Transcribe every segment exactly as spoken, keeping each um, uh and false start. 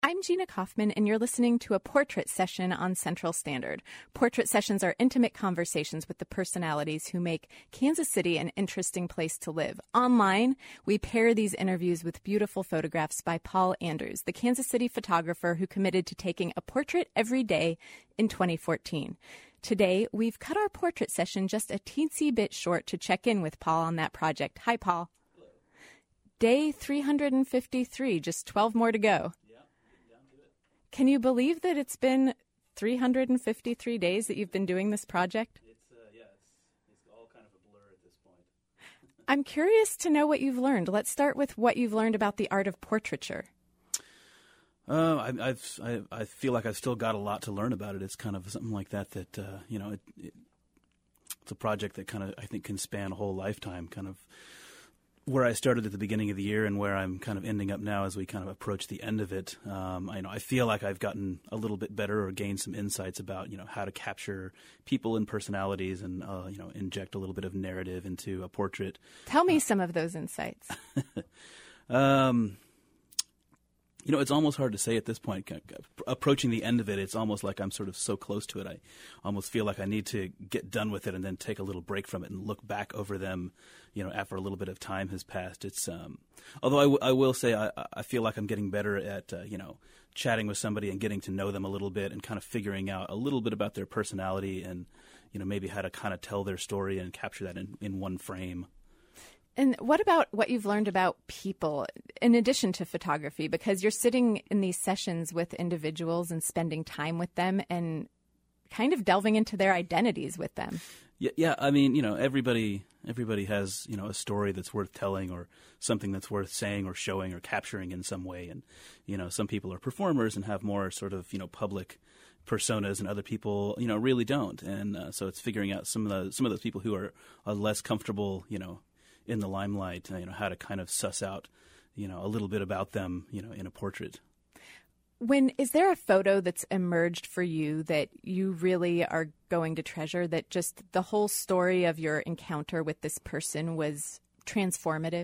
I'm Gina Kaufman, and you're listening to a portrait session on Central Standard. Portrait sessions are intimate conversations with the personalities who make Kansas City an interesting place to live. Online, we pair these interviews with beautiful photographs by Paul Andrews, the Kansas City photographer who committed to taking a portrait every day in twenty fourteen. Today, we've cut our portrait session just a teensy bit short to check in with Paul on that project. Hi, Paul. Hello. Day three hundred fifty-three, just twelve more to go. Can you believe that it's been three hundred fifty-three days that you've been doing this project? It's, uh, yeah, it's, it's all kind of a blur at this point. I'm curious to know what you've learned. Let's start with what you've learned about the art of portraiture. Uh, I, I've, I, I feel like I've still got a lot to learn about it. It's kind of something like that that, uh, you know, it, it, it's a project that kind of, I think, can span a whole lifetime, kind of where I started at the beginning of the year and where I'm kind of ending up now as we kind of approach the end of it. Um, I know I feel like I've gotten a little bit better or gained some insights about, you know, how to capture people and personalities and, uh, you know, inject a little bit of narrative into a portrait. Tell me uh, some of those insights. um, you know, it's almost hard to say at this point. Approaching the end of it, it's almost like I'm sort of so close to it. I almost feel like I need to get done with it and then take a little break from it and look back over them, you know, after a little bit of time has passed. It's um, although I, w- I will say I, I feel like I'm getting better at, uh, you know, chatting with somebody and getting to know them a little bit and kind of figuring out a little bit about their personality and, you know, maybe how to kind of tell their story and capture that in, in one frame. And what about what you've learned about people in addition to photography? Because you're sitting in these sessions with individuals and spending time with them and kind of delving into their identities with them. Yeah, yeah. I mean, you know, everybody everybody has, you know, a story that's worth telling or something that's worth saying or showing or capturing in some way. And, you know, some people are performers and have more sort of, you know, public personas and other people, you know, really don't. And uh, so it's figuring out some of the some of those people who are, are less comfortable, you know, in the limelight, you know, how to kind of suss out, you know, a little bit about them, you know, in a portrait. When is there a photo that's emerged for you that you really are going to treasure, that just the whole story of your encounter with this person was transformative?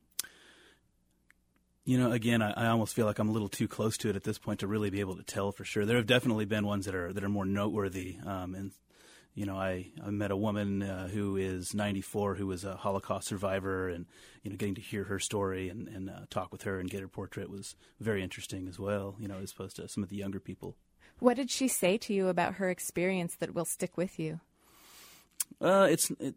You know, again, I, I almost feel like I'm a little too close to it at this point to really be able to tell for sure. There have definitely been ones that are that are more noteworthy, um, and You know, I, I met a woman uh, who is ninety-four, who was a Holocaust survivor, and, you know, getting to hear her story and, and uh, talk with her and get her portrait was very interesting as well, you know, as opposed to some of the younger people. What did she say to you about her experience that will stick with you? Uh, it's, it,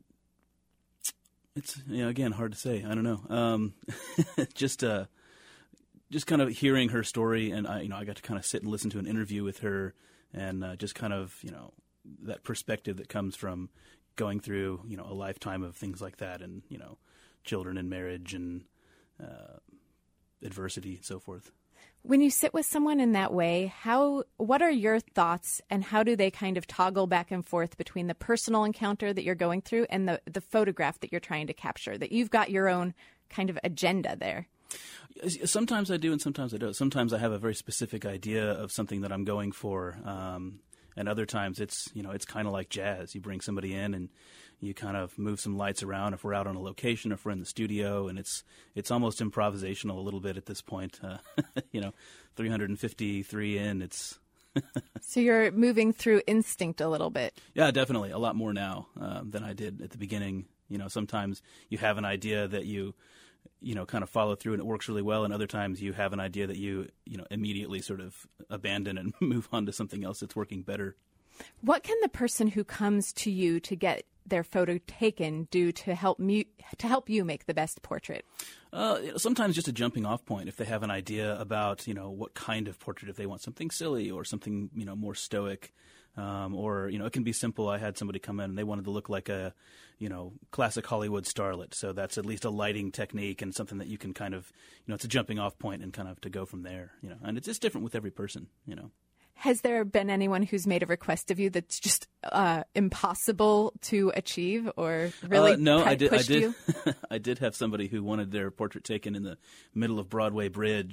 it's, you know, again, hard to say. I don't know. Um, just, uh, just kind of hearing her story, and I, you know, I got to kind of sit and listen to an interview with her and uh, just kind of, you know, that perspective that comes from going through, you know, a lifetime of things like that and, you know, children and marriage and uh, adversity and so forth. When you sit with someone in that way, how, what are your thoughts and how do they kind of toggle back and forth between the personal encounter that you're going through and the, the photograph that you're trying to capture, that you've got your own kind of agenda there? Sometimes I do and sometimes I don't. Sometimes I have a very specific idea of something that I'm going for. Um, And other times it's, you know, it's kind of like jazz. You bring somebody in and you kind of move some lights around if we're out on a location, if we're in the studio, and it's it's almost improvisational a little bit at this point. Uh, you know, three hundred fifty-three in, it's... So you're moving through instinct a little bit. Yeah, definitely. A lot more now um, than I did at the beginning. You know, sometimes you have an idea that you... you know, kind of follow through and it works really well. And other times you have an idea that you, you know, immediately sort of abandon and move on to something else that's working better. What can the person who comes to you to get their photo taken do to help me, to help you make the best portrait? Uh, you know, sometimes just a jumping off point if they have an idea about, you know, what kind of portrait, if they want something silly or something, you know, more stoic. Um, or, you know, it can be simple. I had somebody come in and they wanted to look like a, you know, classic Hollywood starlet. So that's at least a lighting technique and something that you can kind of, you know, it's a jumping off point and kind of to go from there, you know. And it's just different with every person, you know. Has there been anyone who's made a request of you that's just uh, impossible to achieve or really uh, no, pre- I did, pushed I did, you? I did have somebody who wanted their portrait taken in the middle of Broadway Bridge.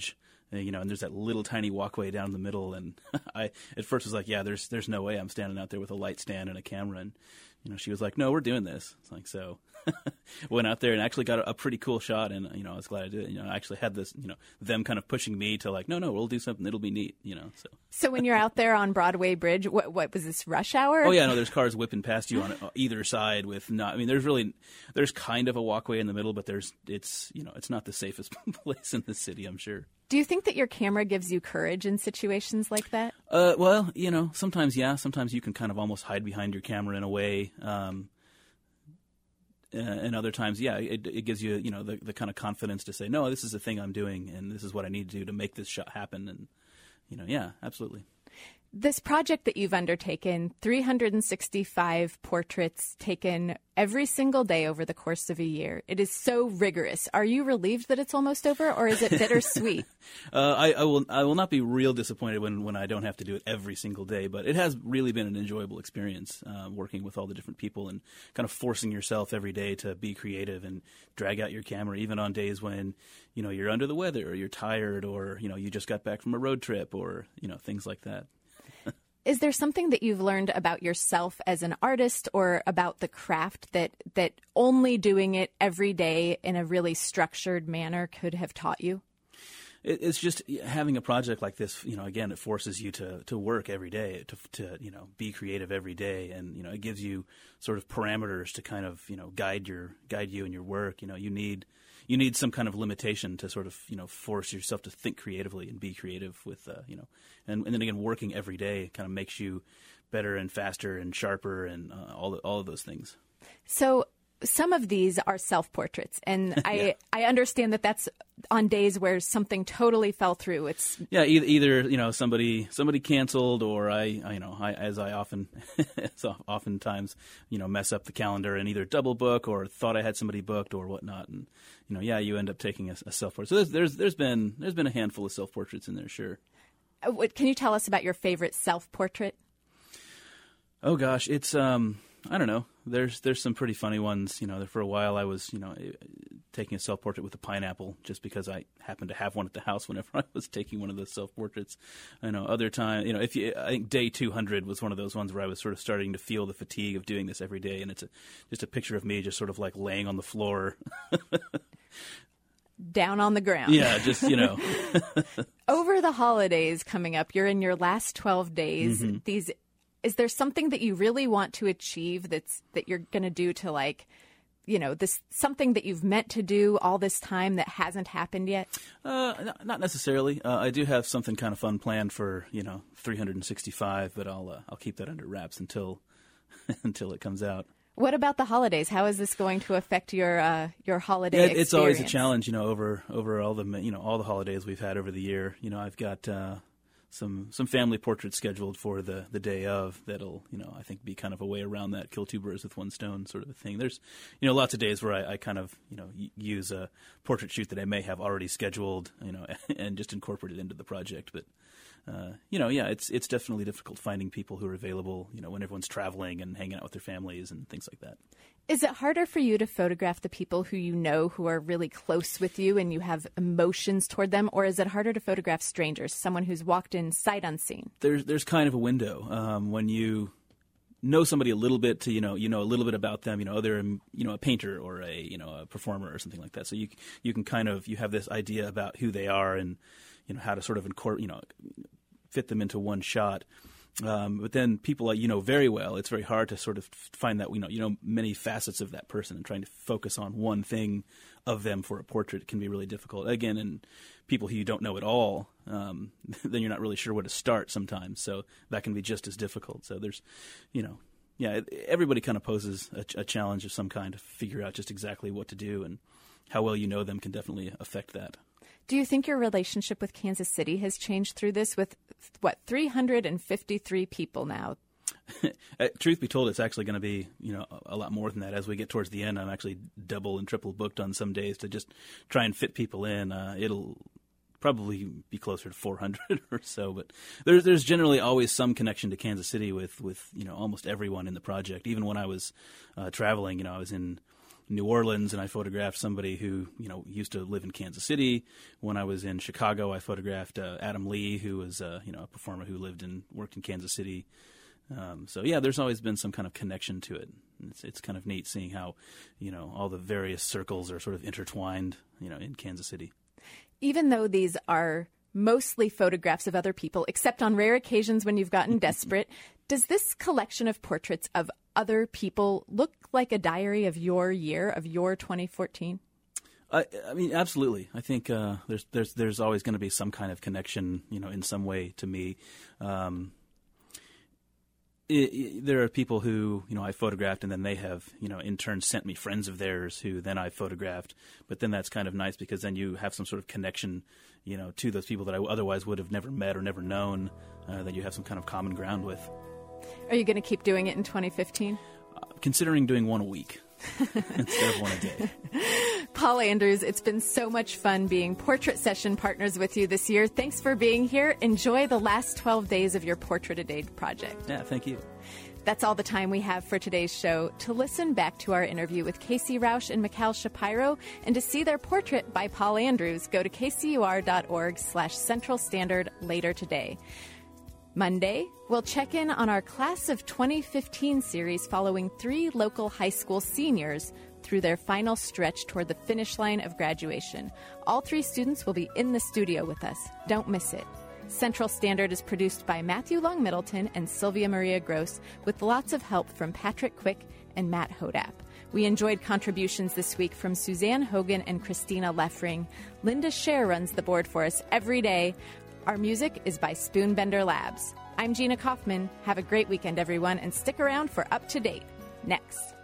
uh, you know, and there's that little tiny walkway down the middle. And I at first was like, yeah, there's there's no way I'm standing out there with a light stand and a camera. And you know, she was like, no, we're doing this. It's like, so went out there and actually got a, a pretty cool shot. And, you know, I was glad I did it. You know, I actually had this, you know, them kind of pushing me to like, no, no, we'll do something. It'll be neat, you know. So So when you're out there on Broadway Bridge, what, what was this, rush hour? Oh, yeah, no, there's cars whipping past you on either side with not, I mean, there's really, there's kind of a walkway in the middle, but there's, it's, you know, it's not the safest place in the city, I'm sure. Do you think that your camera gives you courage in situations like that? Uh, well, you know, sometimes, yeah. Sometimes you can kind of almost hide behind your camera in a way. Um, uh, and other times, yeah, it, it gives you, you know, the, the kind of confidence to say, no, this is the thing I'm doing, and this is what I need to do to make this shot happen. And, you know, yeah, absolutely. This project that you've undertaken, three hundred sixty-five portraits taken every single day over the course of a year. It is so rigorous. Are you relieved that it's almost over, or is it bittersweet? uh, I, I will I will not be real disappointed when, when I don't have to do it every single day, but it has really been an enjoyable experience uh, working with all the different people and kind of forcing yourself every day to be creative and drag out your camera, even on days when, you know, you're under the weather or you're tired or, you know, you just got back from a road trip or, you know, things like that. Is there something that you've learned about yourself as an artist or about the craft that, that only doing it every day in a really structured manner could have taught you? It's just having a project like this, you know, again, it forces you to, to work every day, to, to, you know, be creative every day. And, you know, it gives you sort of parameters to kind of, you know, guide your, guide you in your work. You know, you need, you need some kind of limitation to sort of, you know, force yourself to think creatively and be creative with, uh, you know, and, and then again, working every day kind of makes you better and faster and sharper and uh, all, the, all of those things. So, some of these are self-portraits, and I yeah. I understand that that's on days where something totally fell through. It's yeah, either, either you know somebody somebody canceled, or I, I you know I as I often so oftentimes you know mess up the calendar and either double book or thought I had somebody booked or whatnot, and you know yeah you end up taking a, a self-portrait. So there's, there's there's been there's been a handful of self-portraits in there, sure. Uh, what, can you tell us about your favorite self-portrait? Oh gosh, it's um. I don't know. There's there's some pretty funny ones. You know, for a while I was, you know, taking a self-portrait with a pineapple just because I happened to have one at the house whenever I was taking one of those self-portraits. I know other time, you know, if you, I think day two hundred was one of those ones where I was sort of starting to feel the fatigue of doing this every day, and it's a, just a picture of me just sort of like laying on the floor. Down on the ground. Yeah, just, you know. Over the holidays coming up, you're in your last twelve days. Mm-hmm. These Is there something that you really want to achieve that's that you're going to do to, like, you know, this something that you've meant to do all this time that hasn't happened yet? Uh, not necessarily. Uh, I do have something kind of fun planned for, you know, three hundred sixty-five, but I'll uh, I'll keep that under wraps until until it comes out. What about the holidays? How is this going to affect your uh, your holiday yeah, experience? It's always a challenge, you know, over over all the you know all the holidays we've had over the year. You know, I've got. Uh, Some some family portraits scheduled for the, the day of that'll, you know, I think be kind of a way around that, kill two birds with one stone sort of a thing. There's, you know, lots of days where I, I kind of, you know, y- use a portrait shoot that I may have already scheduled, you know, and just incorporate it into the project. But, uh, you know, yeah, it's it's definitely difficult finding people who are available, you know, when everyone's traveling and hanging out with their families and things like that. Is it harder for you to photograph the people who you know who are really close with you and you have emotions toward them, or is it harder to photograph strangers, someone who's walked in sight unseen? There's there's kind of a window um, when you know somebody a little bit to you know you know a little bit about them. You know they're you know a painter or a you know a performer or something like that. So you you can kind of you have this idea about who they are and you know how to sort of incorporate you know fit them into one shot. Um, but then people you know very well, it's very hard to sort of find that you know you know many facets of that person, and trying to focus on one thing of them for a portrait can be really difficult. Again, and people who you don't know at all, um, then you're not really sure where to start sometimes. So that can be just as difficult. So there's, you know, yeah, everybody kind of poses a, a challenge of some kind to figure out just exactly what to do, and how well you know them can definitely affect that. Do you think your relationship with Kansas City has changed through this with, what, three hundred fifty-three people now? Truth be told, it's actually going to be, you know, a lot more than that. As we get towards the end, I'm actually double and triple booked on some days to just try and fit people in. Uh, it'll probably be closer to four hundred or so, but there's there's generally always some connection to Kansas City with, with you know almost everyone in the project. Even when I was uh, traveling, you know, I was in New Orleans, and I photographed somebody who, you know, used to live in Kansas City. When I was in Chicago, I photographed uh, Adam Lee, who was, uh, you know, a performer who lived and worked in Kansas City. Um, so, yeah, there's always been some kind of connection to it. It's, it's kind of neat seeing how, you know, all the various circles are sort of intertwined, you know, in Kansas City. Even though these are mostly photographs of other people, except on rare occasions when you've gotten desperate, does this collection of portraits of other people look like a diary of your year, of your twenty fourteen? I, I mean, absolutely. I think uh, there's there's there's always going to be some kind of connection, you know, in some way to me. Um, It, it, there are people who, you know, I photographed and then they have, you know, in turn sent me friends of theirs who then I photographed. But then that's kind of nice because then you have some sort of connection, you know, to those people that I otherwise would have never met or never known, uh, that you have some kind of common ground with. Are you going to keep doing it in twenty fifteen? Uh, considering doing one a week instead of one a day. Paul Andrews, it's been so much fun being Portrait Session partners with you this year. Thanks for being here. Enjoy the last twelve days of your Portrait a Day project. Yeah, thank you. That's all the time we have for today's show. To listen back to our interview with Casey Rausch and Mikhail Shapiro and to see their portrait by Paul Andrews, go to kcur.org slash Central Standard later today. Monday, we'll check in on our Class of twenty fifteen series following three local high school seniors through their final stretch toward the finish line of graduation. All three students will be in the studio with us. Don't miss it. Central Standard is produced by Matthew Long Middleton and Sylvia Maria Gross, with lots of help from Patrick Quick and Matt Hodap. We enjoyed contributions this week from Suzanne Hogan and Christina Leffring. Linda Scher runs the board for us every day. Our music is by Spoonbender Labs. I'm Gina Kaufman. Have a great weekend, everyone, and stick around for Up to Date next.